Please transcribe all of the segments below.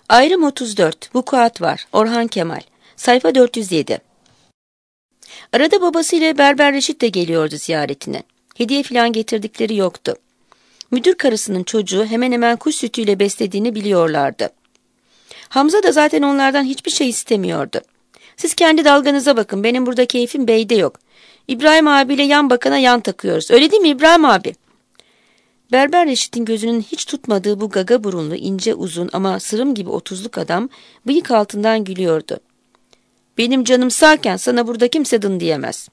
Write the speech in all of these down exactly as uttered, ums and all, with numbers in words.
Ayrım otuz dört. Vukuat var. Orhan Kemal. Sayfa dört yüz yedi. Arada babasıyla Berber Reşit de geliyordu ziyaretine. Hediye filan getirdikleri yoktu. Müdür karısının çocuğu hemen hemen kuş sütüyle beslediğini biliyorlardı. Hamza da zaten onlardan hiçbir şey istemiyordu. Siz kendi dalganıza bakın, benim burada keyfim beyde yok. İbrahim abiyle yan bakana yan takıyoruz. Öyle değil mi İbrahim abi? Berber Reşit'in gözünün hiç tutmadığı bu gaga burunlu, ince uzun ama sırım gibi otuzluk adam bıyık altından gülüyordu. Benim canım sağken sana burada kimse dın diyemez.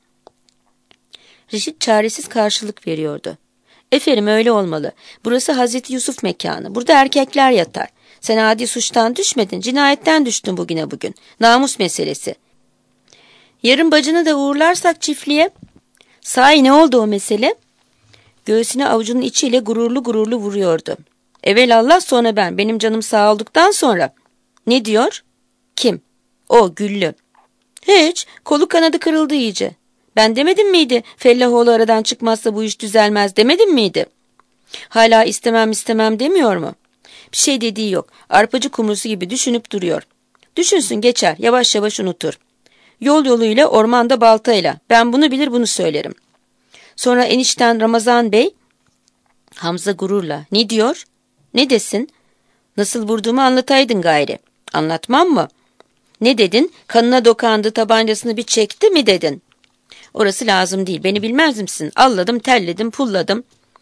Reşit çaresiz karşılık veriyordu. Efendim öyle olmalı. Burası Hazreti Yusuf mekanı. Burada erkekler yatar. Sen adi suçtan düşmedin, cinayetten düştün bugüne bugün. Namus meselesi. Yarın bacını da uğurlarsak çiftliğe. Sahi ne oldu o mesele? Göğsüne avucunun içiyle gururlu gururlu vuruyordu. Evelallah sonra ben, benim canım sağ olduktan sonra. Ne diyor? Kim? O Güllü. Hiç, kolu kanadı kırıldı iyice. Ben demedim miydi, Fellahoğlu aradan çıkmazsa bu iş düzelmez demedim miydi? Hala istemem istemem demiyor mu? Bir şey dediği yok, arpacı kumrusu gibi düşünüp duruyor. Düşünsün geçer, yavaş yavaş unutur. Yol yoluyla, ormanda baltayla, ben bunu bilir bunu söylerim. Sonra enişten Ramazan Bey, Hamza gururla, ne diyor? Ne desin? Nasıl vurduğumu anlataydın gayri. Anlatmam mı? Ne dedin? Kanına dokandı, tabancasını bir çekti mi dedin? Orası lazım değil, beni bilmez misin? Alladım, telledim, pulladım.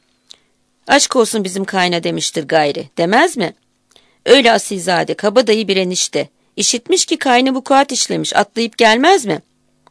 Aşk olsun bizim kayna demiştir gayri, demez mi? Öyle asilzade, kabadayı bir enişte. İşitmiş ki kaynı vukuat işlemiş, atlayıp gelmez mi?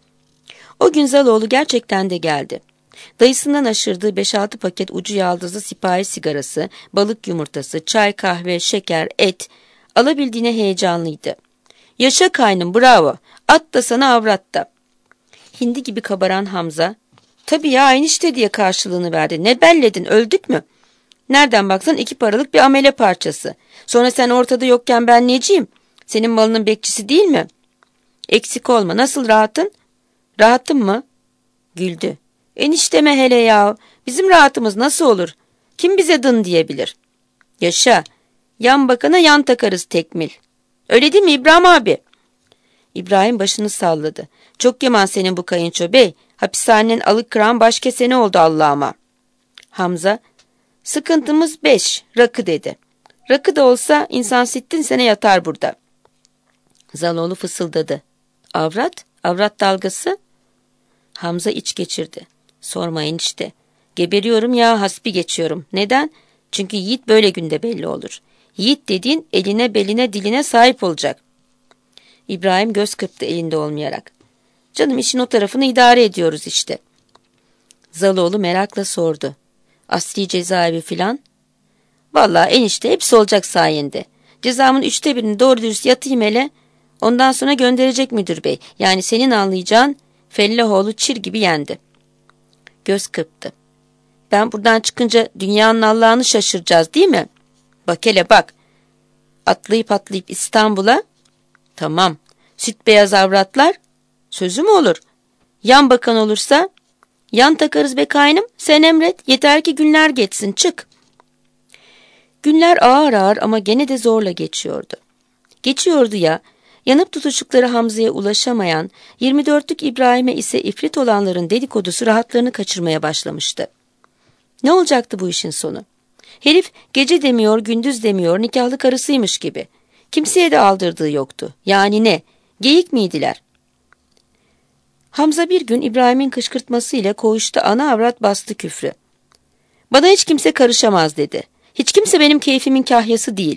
O gün Zaloğlu gerçekten de geldi. Dayısından aşırdığı beş altı paket ucu yaldızlı sipahi sigarası, balık yumurtası, çay, kahve, şeker, et, alabildiğine heyecanlıydı. Yaşa kaynım, bravo, at da sana avrat da. Hindi gibi kabaran Hamza, tabii ya enişte diye karşılığını verdi. Ne belledin, öldük mü? Nereden baksan iki paralık bir amele parçası. Sonra sen ortada yokken ben neciyim? Senin malının bekçisi değil mi? Eksik olma, nasıl rahatın? Rahatım mı? Güldü. Enişteme hele ya, bizim rahatımız nasıl olur? Kim bize dın diyebilir? Yaşa, yan bakana yan takarız tekmil. Öyle değil mi İbrahim abi? İbrahim başını salladı. Çok yaman senin bu kayınço bey. Hapishanenin alık kıran baş keseni oldu Allah'ıma. Hamza, sıkıntımız beş, rakı dedi. Rakı da olsa insan sittin sene yatar burada. Zaloğlu fısıldadı. Avrat, avrat dalgası. Hamza iç geçirdi. Sorma enişte. Geberiyorum ya hasbi geçiyorum. Neden? Çünkü yiğit böyle günde belli olur. Yiğit dediğin eline beline diline sahip olacak. İbrahim göz kırptı elinde olmayarak. Canım işin o tarafını idare ediyoruz işte. Zaloğlu merakla sordu. Asli cezaevi filan? Vallahi enişte hepsi olacak sayende. Cezamın üçte birini doğru dürüst yatayım hele. Ondan sonra gönderecek müdür bey. Yani senin anlayacağın Fellahoğlu çir gibi yendi. Göz kırptı. Ben buradan çıkınca dünyanın Allah'ını şaşıracağız değil mi? Bak hele bak. Atlayıp atlayıp İstanbul'a. Tamam. Süt beyaz avratlar. Sözü mü olur? Yan bakan olursa? Yan takarız be kaynım. Sen emret. Yeter ki günler geçsin. Çık. Günler ağır ağır ama gene de zorla geçiyordu. Geçiyordu ya. Yanıp tutuştukları Hamza'ya ulaşamayan, yirmi dörtlük İbrahim'e ise ifrit olanların dedikodusu rahatlarını kaçırmaya başlamıştı. Ne olacaktı bu işin sonu? Herif gece demiyor, gündüz demiyor, nikahlı karısıymış gibi. Kimseye de aldırdığı yoktu. Yani ne? Geyik miydiler? Hamza bir gün İbrahim'in kışkırtmasıyla koğuşta ana avrat bastı küfrü. Bana hiç kimse karışamaz dedi. Hiç kimse benim keyfimin kahyası değil.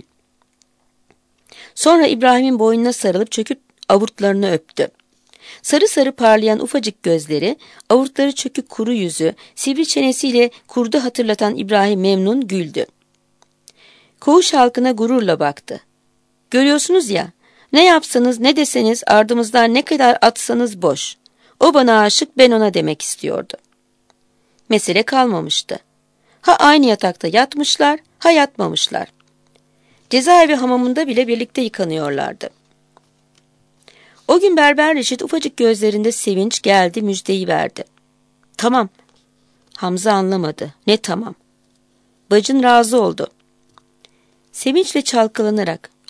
Sonra İbrahim'in boynuna sarılıp çöküp avurtlarını öptü. Sarı sarı parlayan ufacık gözleri, avurtları çökük kuru yüzü, sivri çenesiyle kurdu hatırlatan İbrahim memnun güldü. Koğuş halkına gururla baktı. Görüyorsunuz ya, ne yapsanız ne deseniz ardımızdan ne kadar atsanız boş. O bana aşık, ben ona demek istiyordu. Mesele kalmamıştı. Ha aynı yatakta yatmışlar, ha yatmamışlar. Cezaevi hamamında bile birlikte yıkanıyorlardı. O gün Berber Reşit ufacık gözlerinde sevinç geldi, müjdeyi verdi. Tamam. Hamza anlamadı. Ne tamam? Bacın razı oldu. Sevinçle çalkalanarak,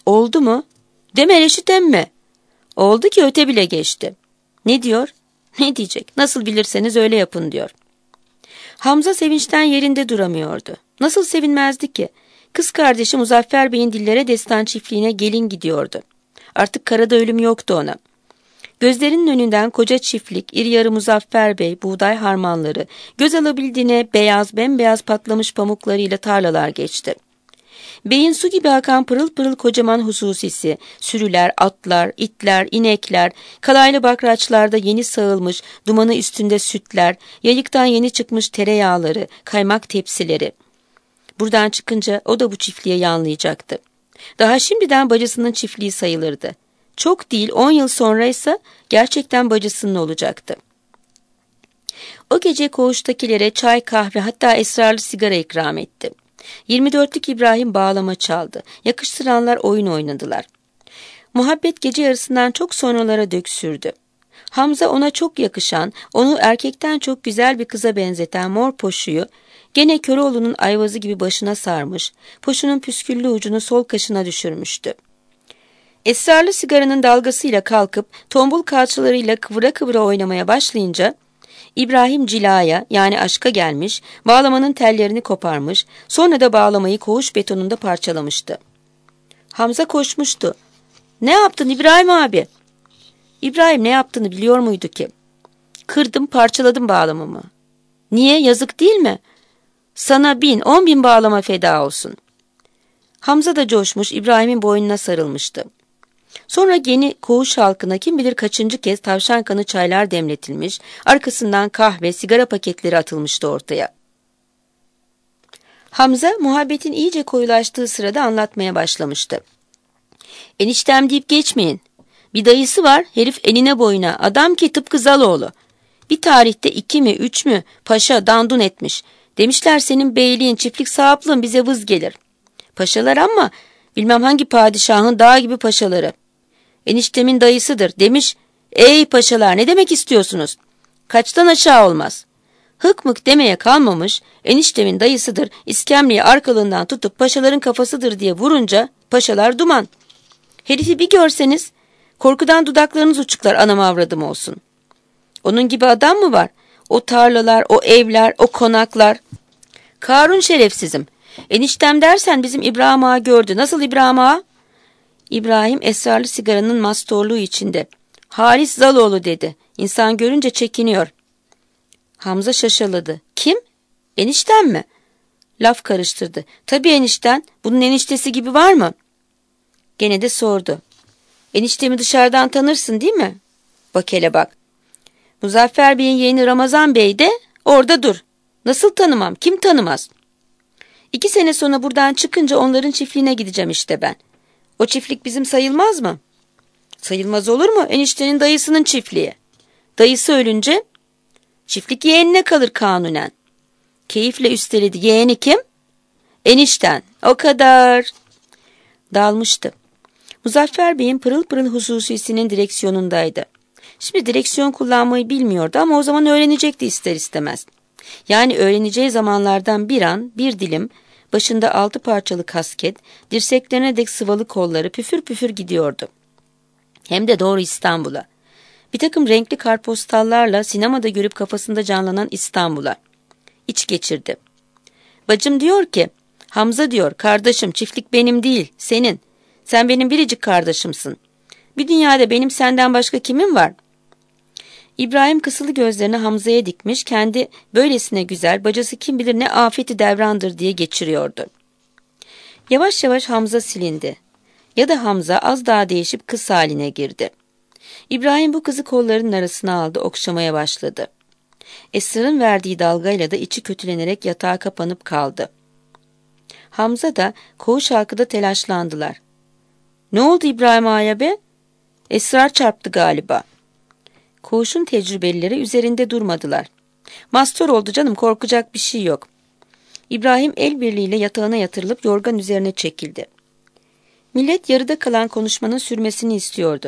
Oldu mu? Deme Reşit emmi. Oldu ki öte bile geçti. Ne diyor? Ne diyecek? Nasıl bilirseniz öyle yapın diyor. Hamza sevinçten yerinde duramıyordu. Nasıl sevinmezdi ki? Kız kardeşi Muzaffer Bey'in Dillere Destan çiftliğine gelin gidiyordu. Artık karada ölüm yoktu ona. Gözlerinin önünden koca çiftlik, iri yarı Muzaffer Bey, buğday harmanları, göz alabildiğine beyaz bembeyaz patlamış pamuklarıyla tarlalar geçti. Beyin su gibi akan pırıl pırıl kocaman hususisi, sürüler, atlar, itler, inekler, kalaylı bakraçlarda yeni sağılmış, dumanı üstünde sütler, yayıktan yeni çıkmış tereyağları, kaymak tepsileri. Buradan çıkınca o da bu çiftliğe yanlayacaktı. Daha şimdiden bacısının çiftliği sayılırdı. Çok değil on yıl sonra ise gerçekten bacısının olacaktı. O gece koğuştakilere çay, kahve, hatta esrarlı sigara ikram etti. yirmi dörtlük İbrahim bağlama çaldı. Yakıştıranlar oyun oynadılar. Muhabbet gece yarısından çok sonralara dök sürdü. Hamza ona çok yakışan, onu erkekten çok güzel bir kıza benzeten mor poşuyu gene Köroğlu'nun ayvazı gibi başına sarmış, poşunun püsküllü ucunu sol kaşına düşürmüştü. Esrarlı sigaranın dalgasıyla kalkıp tombul kalçalarıyla kıvıra kıvıra oynamaya başlayınca İbrahim cilaya yani aşka gelmiş, bağlamanın tellerini koparmış, sonra da bağlamayı koğuş betonunda parçalamıştı. Hamza koşmuştu. "Ne yaptın İbrahim abi?" İbrahim ne yaptığını biliyor muydu ki? "Kırdım, parçaladım bağlamamı." "Niye? Yazık değil mi?" "Sana bin, on bin bağlama feda olsun." Hamza da coşmuş, İbrahim'in boynuna sarılmıştı. Sonra yeni koğuş halkına kim bilir kaçıncı kez tavşan kanı çaylar demletilmiş, arkasından kahve, sigara paketleri atılmıştı ortaya. Hamza muhabbetin iyice koyulaştığı sırada anlatmaya başlamıştı. "Eniştem deyip geçmeyin. Bir dayısı var, herif enine boyuna, adam ki tıpkı Zaloğlu. Bir tarihte iki mi, üç mü paşa dandun etmiş. Demişler senin beyliğin, çiftlik sahiplığın bize vız gelir. Paşalar ama bilmem hangi padişahın dağ gibi paşaları. Eniştemin dayısıdır demiş. Ey paşalar ne demek istiyorsunuz? Kaçtan aşağı olmaz. Hık mık demeye kalmamış, eniştemin dayısıdır, iskemleyi arkalığından tutup paşaların kafasıdır diye vurunca paşalar duman. Herifi bir görseniz korkudan dudaklarınız uçuklar, anam avradım olsun. Onun gibi adam mı var? O tarlalar, o evler, o konaklar. Karun şerefsizim. Eniştem dersen bizim İbrahim Ağa gördü. Nasıl İbrahim Ağa?" İbrahim esrarlı sigaranın mastorluğu içinde. "Halis Zaloğlu" dedi. İnsan görünce çekiniyor. Hamza şaşaladı. "Kim? Enişten mi?" Laf karıştırdı. "Tabii enişten. Bunun eniştesi gibi var mı?" Gene de sordu. "Eniştemi dışarıdan tanırsın değil mi?" "Bak hele bak. Muzaffer Bey'in yeğeni Ramazan Bey de orada dur. Nasıl tanımam? Kim tanımaz? İki sene sonra buradan çıkınca onların çiftliğine gideceğim işte ben. O çiftlik bizim sayılmaz mı?" "Sayılmaz olur mu? Eniştenin dayısının çiftliği. Dayısı ölünce çiftlik yeğenine kalır kanunen." Keyifle üsteledi. "Yeğeni kim?" "Enişten. O kadar." Dalmıştı. Muzaffer Bey'in pırıl pırıl hususisinin direksiyonundaydı. Şimdi direksiyon kullanmayı bilmiyordu ama o zaman öğrenecekti ister istemez. Yani öğreneceği zamanlardan bir an, bir dilim, başında altı parçalı kasket, dirseklerine dek sıvalı kolları püfür püfür gidiyordu. Hem de doğru İstanbul'a. Bir takım renkli kartpostallarla sinemada görüp kafasında canlanan İstanbul'a. İç geçirdi. Bacım diyor ki, "Hamza diyor, kardeşim çiftlik benim değil, senin. Sen benim biricik kardeşimsin. Bir dünyada benim senden başka kimim var?" İbrahim kısılı gözlerini Hamza'ya dikmiş, kendi böylesine güzel, bacası kim bilir ne afeti devrandır diye geçiriyordu. Yavaş yavaş Hamza silindi. Ya da Hamza az daha değişip kız haline girdi. İbrahim bu kızı kollarının arasına aldı, okşamaya başladı. Esrar'ın verdiği dalgayla da içi kötülenerek yatağa kapanıp kaldı. Hamza da koğuş halkı da telaşlandılar. "Ne oldu İbrahim Ağa'ya be? Esrar çarptı galiba." Koğuşun tecrübelileri üzerinde durmadılar. "Mastor oldu canım, korkacak bir şey yok." İbrahim el birliğiyle yatağına yatırılıp yorgan üzerine çekildi. Millet yarıda kalan konuşmanın sürmesini istiyordu.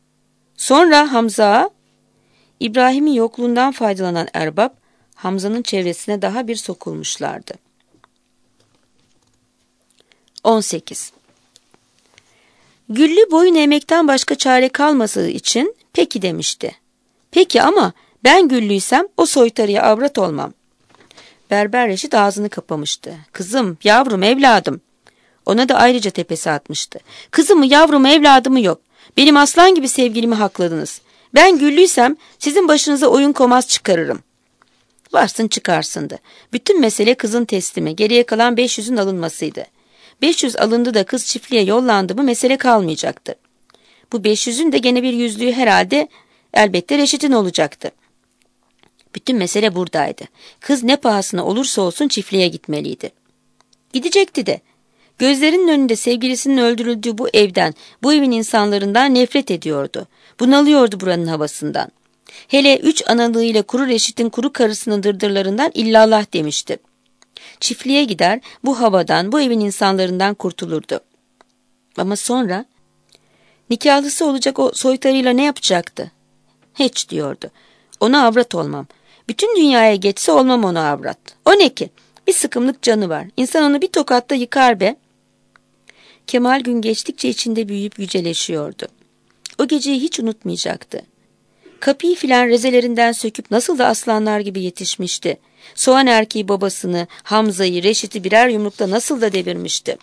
"Sonra Hamza?" İbrahim'in yokluğundan faydalanan erbap, Hamza'nın çevresine daha bir sokulmuşlardı. on sekiz. Güllü boyun eğmekten başka çare kalmadığı için peki demişti. Peki ama ben Güllüysem o soytarıya avrat olmam. Berber Reşit ağzını kapamıştı. Kızım, yavrum, evladım. Ona da ayrıca tepesi atmıştı. Kızımı, yavrumu, evladımı yok. Benim aslan gibi sevgilimi hakladınız. Ben Güllüysem sizin başınıza oyun komaz çıkarırım. Varsın çıkarsındı. Bütün mesele kızın teslimi, geriye kalan beş yüzün alınmasıydı. beş yüz alındı da kız çiftliğe yollandı mı mesele kalmayacaktı. Bu beş yüzün de gene bir yüzlüğü herhalde elbette Reşit'in olacaktı. Bütün mesele buradaydı. Kız ne pahasına olursa olsun çiftliğe gitmeliydi. Gidecekti de. Gözlerinin önünde sevgilisinin öldürüldüğü bu evden, bu evin insanlarından nefret ediyordu. Bunalıyordu buranın havasından. Hele üç analığıyla kuru Reşit'in kuru karısının dırdırlarından illallah demişti. Çiftliğe gider, bu havadan, bu evin insanlarından kurtulurdu. Ama sonra nikahlısı olacak o soytarıyla ne yapacaktı? Hiç diyordu. Ona avrat olmam. Bütün dünyaya geçse olmam ona avrat. O ne ki? Bir sıkımlık canı var. İnsan onu bir tokatta yıkar be. Kemal gün geçtikçe içinde büyüyüp yüceleşiyordu. O geceyi hiç unutmayacaktı. Kapıyı filan rezelerinden söküp nasıl da aslanlar gibi yetişmişti. Soğan erkeği babasını, Hamza'yı, Reşit'i birer yumrukta nasıl da devirmişti.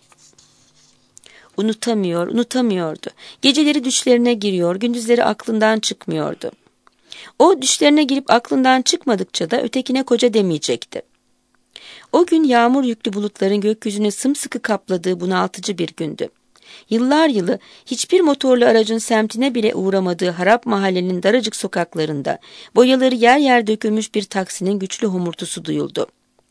Unutamıyor, unutamıyordu. Geceleri düşlerine giriyor, gündüzleri aklından çıkmıyordu. O düşlerine girip aklından çıkmadıkça da ötekine koca demeyecekti. O gün yağmur yüklü bulutların gökyüzüne sımsıkı kapladığı bunaltıcı bir gündü. Yıllar yılı hiçbir motorlu aracın semtine bile uğramadığı harap mahallenin daracık sokaklarında boyaları yer yer dökülmüş bir taksinin güçlü homurtusu duyuldu.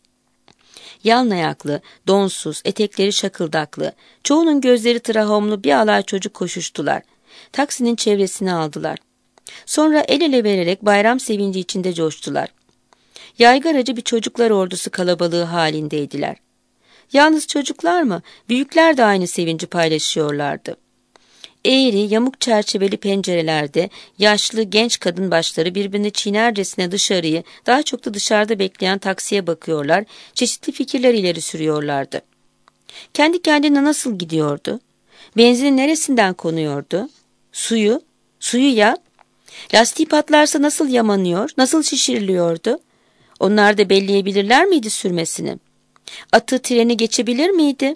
Yalın ayaklı, donsuz, etekleri şakıldaklı, çoğunun gözleri trahomlu bir alay çocuk koşuştular. Taksinin çevresine aldılar. Sonra el ele vererek bayram sevinci içinde coştular. Yaygaracı bir çocuklar ordusu kalabalığı halindeydiler. Yalnız çocuklar mı? Büyükler de aynı sevinci paylaşıyorlardı. Eğri, yamuk çerçeveli pencerelerde yaşlı genç kadın başları birbirini çiğnercesine dışarıyı, daha çok da dışarıda bekleyen taksiye bakıyorlar, çeşitli fikirler ileri sürüyorlardı. Kendi kendine nasıl gidiyordu? Benzini neresinden konuyordu? Suyu? Suyu ya? Lastiği patlarsa nasıl yamanıyor, nasıl şişiriliyordu? Onlar da belleyebilirler miydi sürmesini? Atı, treni geçebilir miydi?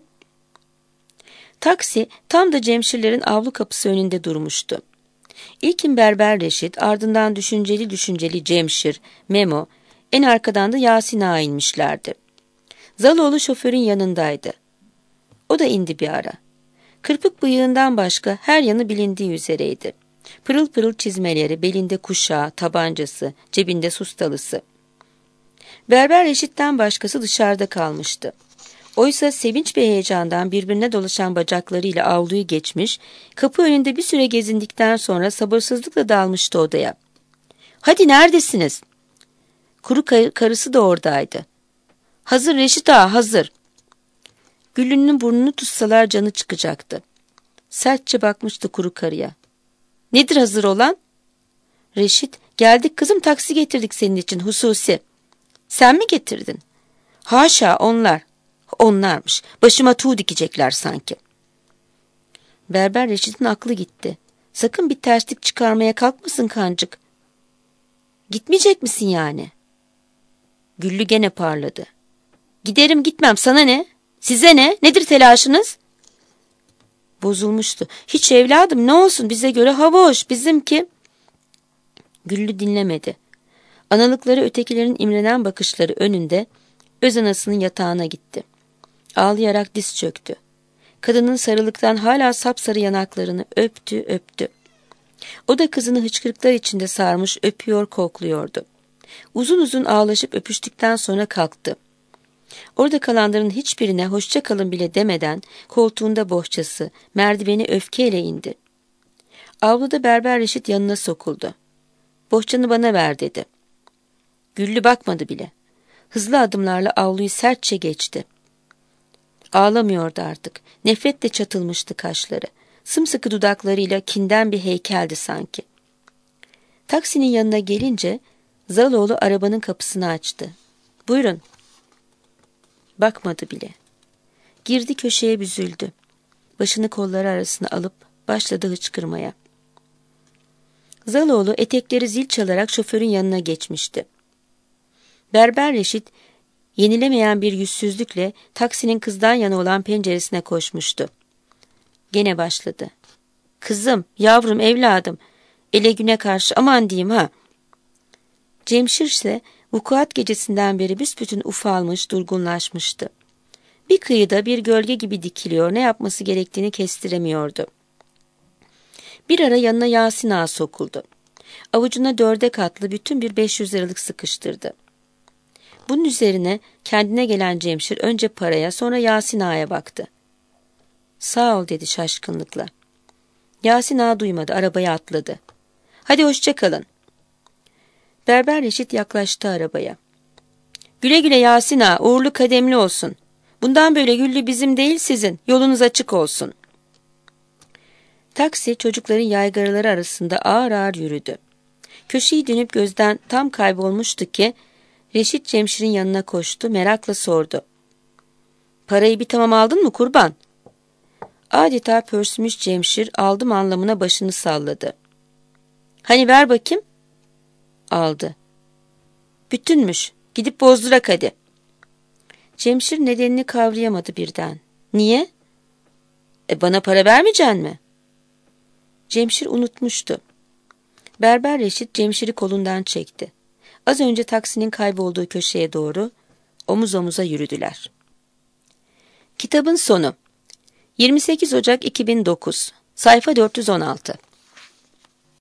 Taksi tam da Cemşirlerin avlu kapısı önünde durmuştu. İlkin Berber Reşit, ardından düşünceli düşünceli Cemşir, Memo, en arkadan da Yasin Ağa inmişlerdi. Zaloğlu şoförün yanındaydı. O da indi bir ara. Kırpık bıyığından başka her yanı bilindiği üzereydi. Pırıl pırıl çizmeleri, belinde kuşağı, tabancası, cebinde sustalısı. Berber Reşit'ten başkası dışarıda kalmıştı. Oysa sevinç ve heyecandan birbirine dolaşan bacaklarıyla avluyu geçmiş, kapı önünde bir süre gezindikten sonra sabırsızlıkla dalmıştı odaya. "Hadi neredesiniz?" Kuru karısı da oradaydı. "Hazır Reşit Ağa, hazır." Güllü'nün burnunu tutsalar canı çıkacaktı. Sertçe bakmıştı kuru karıya. "Nedir hazır olan?" Reşit, "Geldik kızım, taksi getirdik senin için hususi." "Sen mi getirdin?" "Haşa, onlar." "Onlarmış. Başıma tuğ dikecekler sanki." Berber Reşit'in aklı gitti. "Sakın bir terslik çıkarmaya kalkmasın kancık." "Gitmeyecek misin yani?" Güllü gene parladı. "Giderim gitmem, sana ne? Size ne? Nedir telaşınız?" Bozulmuştu. "Hiç evladım, ne olsun, bize göre hava hoş, bizimki." Güllü dinlemedi. Analıkları ötekilerin imrenen bakışları önünde öz anasının yatağına gitti. Ağlayarak diz çöktü. Kadının sarılıktan hala sapsarı yanaklarını öptü öptü. O da kızını hıçkırıklar içinde sarmış öpüyor kokluyordu. Uzun uzun ağlaşıp öpüştükten sonra kalktı. Orada kalanların hiçbirine hoşça kalın bile demeden koltuğunda bohçası, merdiveni öfkeyle indi. Avluda Berber Reşit yanına sokuldu. "Bohçanı bana ver," dedi. Güllü bakmadı bile. Hızlı adımlarla avluyu sertçe geçti. Ağlamıyordu artık. Nefretle çatılmıştı kaşları. Sımsıkı dudaklarıyla kinden bir heykeldi sanki. Taksinin yanına gelince Zaloğlu arabanın kapısını açtı. "Buyurun." Bakmadı bile. Girdi, köşeye büzüldü. Başını kolları arasına alıp Başladı hıçkırmaya. Zaloğlu etekleri zil çalarak şoförün yanına geçmişti. Berber Reşit yenilemeyen bir yüzsüzlükle taksinin kızdan yana olan penceresine koşmuştu. Gene başladı. Kızım, yavrum, evladım, ele güne karşı aman diyeyim ha. Cemşir ise vukuat gecesinden beri büsbütün ufalmış, durgunlaşmıştı. Bir kıyıda bir gölge gibi dikiliyor, ne yapması gerektiğini kestiremiyordu. Bir ara yanına Yasin Ağa sokuldu. Avucuna dörde katlı bütün bir beş yüz liralık sıkıştırdı. Bunun üzerine kendine gelen Cemşir önce paraya, sonra Yasin Ağa'ya baktı. Sağ ol dedi şaşkınlıkla. Yasin Ağa duymadı, arabaya atladı. Hadi hoşça kalın. Berber Reşit yaklaştı arabaya. Güle güle Yasin Ağa, uğurlu kademli olsun. Bundan böyle güllü bizim değil sizin, yolunuz açık olsun. Taksi çocukların yaygaraları arasında ağır ağır yürüdü. Köşeyi dönüp gözden tam kaybolmuştu ki Reşit Cemşir'in yanına koştu, merakla sordu. Parayı bir tamam aldın mı kurban? Adeta pörsümüş Cemşir aldım anlamına başını salladı. Hani ver bakayım? Aldı. Bütünmüş, gidip bozdurak hadi. Cemşir nedenini kavrayamadı birden. Niye? E bana para vermeyeceksin mi? Cemşir unutmuştu. Berber Reşit Cemşir'i kolundan çekti. Az önce taksinin kaybolduğu köşeye doğru omuz omuza yürüdüler. Kitabın sonu. yirmi sekiz Ocak iki bin dokuz. Sayfa dört yüz on altı.